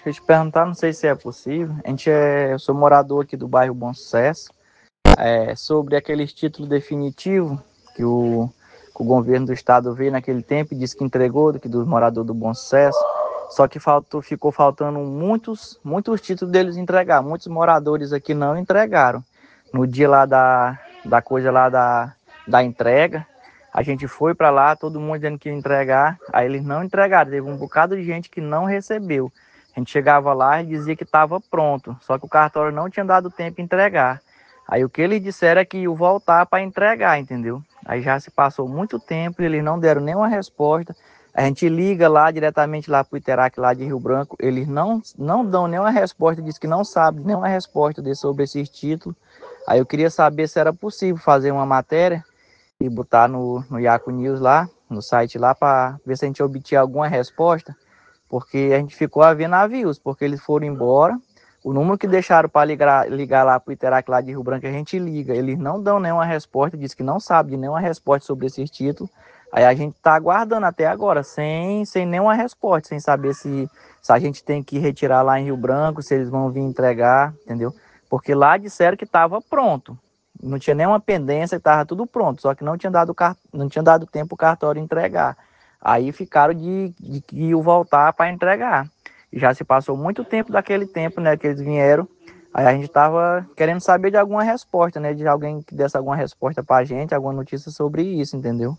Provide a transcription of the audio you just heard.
deixa eu te perguntar, não sei se é possível. Eu sou morador aqui do bairro Bom Sucesso. Sobre aqueles títulos definitivos que o governo do estado veio naquele tempo e disse que entregou dos moradores do Bom Sucesso. Só que ficou faltando muitos títulos deles entregar. Muitos moradores aqui não entregaram. No dia lá da coisa lá da entrega, a gente foi para lá, todo mundo dizendo que ia entregar, aí eles não entregaram. Teve um bocado de gente que não recebeu. A gente chegava lá e dizia que estava pronto, só que o cartório não tinha dado tempo de entregar. Aí o que eles disseram é que iam voltar para entregar, entendeu? Aí já se passou muito tempo e eles não deram nenhuma resposta. A gente liga lá diretamente lá para o Iterac lá de Rio Branco, eles não dão nenhuma resposta, diz que não sabe nenhuma resposta sobre esses títulos. Aí eu queria saber se era possível fazer uma matéria e botar no Yaku News lá, no site lá, para ver se a gente obtinha alguma resposta, porque a gente ficou a ver navios, porque eles foram embora. O número que deixaram para ligar lá para o Iterac lá de Rio Branco, a gente liga. Eles não dão nenhuma resposta, diz que não sabe de nenhuma resposta sobre esses títulos. Aí a gente está aguardando até agora, sem nenhuma resposta, sem saber se a gente tem que retirar lá em Rio Branco, se eles vão vir entregar, entendeu? Porque lá disseram que estava pronto. Não tinha nenhuma pendência, estava tudo pronto, só que não tinha dado tempo o cartório entregar. Aí ficaram de que iam voltar para entregar. Já se passou muito tempo daquele tempo, né, que eles vieram. Aí a gente estava querendo saber de alguma resposta, né, de alguém que desse alguma resposta para a gente, alguma notícia sobre isso, entendeu?